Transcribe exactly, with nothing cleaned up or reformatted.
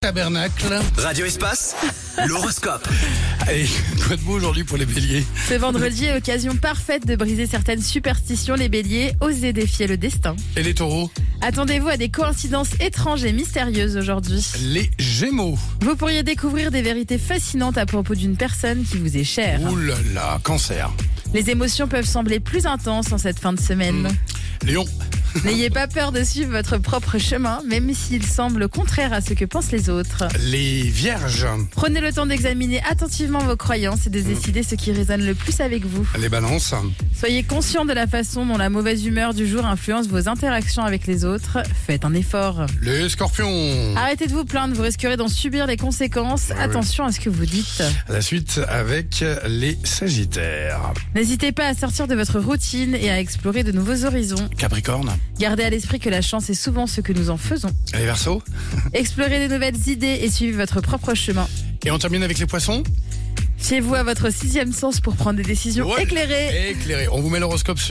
Tabernacle. Radio Espace, l'horoscope. Allez, quoi de beau aujourd'hui pour les béliers? Ce vendredi est l'occasion parfaite de briser certaines superstitions. Les béliers, osez défier le destin. Et les taureaux? Attendez-vous à des coïncidences étranges et mystérieuses aujourd'hui. Les gémeaux? Vous pourriez découvrir des vérités fascinantes à propos d'une personne qui vous est chère. Ouh là là, cancer. Les émotions peuvent sembler plus intenses en cette fin de semaine. Mmh. Lion? N'ayez pas peur de suivre votre propre chemin, même s'il semble contraire à ce que pensent les autres. Les vierges? Prenez le temps d'examiner attentivement vos croyances et de décider ce qui résonne le plus avec vous. Les balances? Soyez conscient de la façon dont la mauvaise humeur du jour influence vos interactions avec les autres. Faites un effort. Les scorpions? Arrêtez de vous plaindre, vous risquerez d'en subir les conséquences. Ouais, Attention à ce que vous dites. La suite avec les sagittaires. N'hésitez pas à sortir de votre routine et à explorer de nouveaux horizons. Capricorne? Gardez à l'esprit que la chance est souvent ce que nous en faisons. Les verseaux? Explorez de nouvelles idées et suivez votre propre chemin. Et on termine avec les poissons? Fiez-vous à votre sixième sens pour prendre des décisions Ouais. éclairées. Éclairé. On vous met l'horoscope sur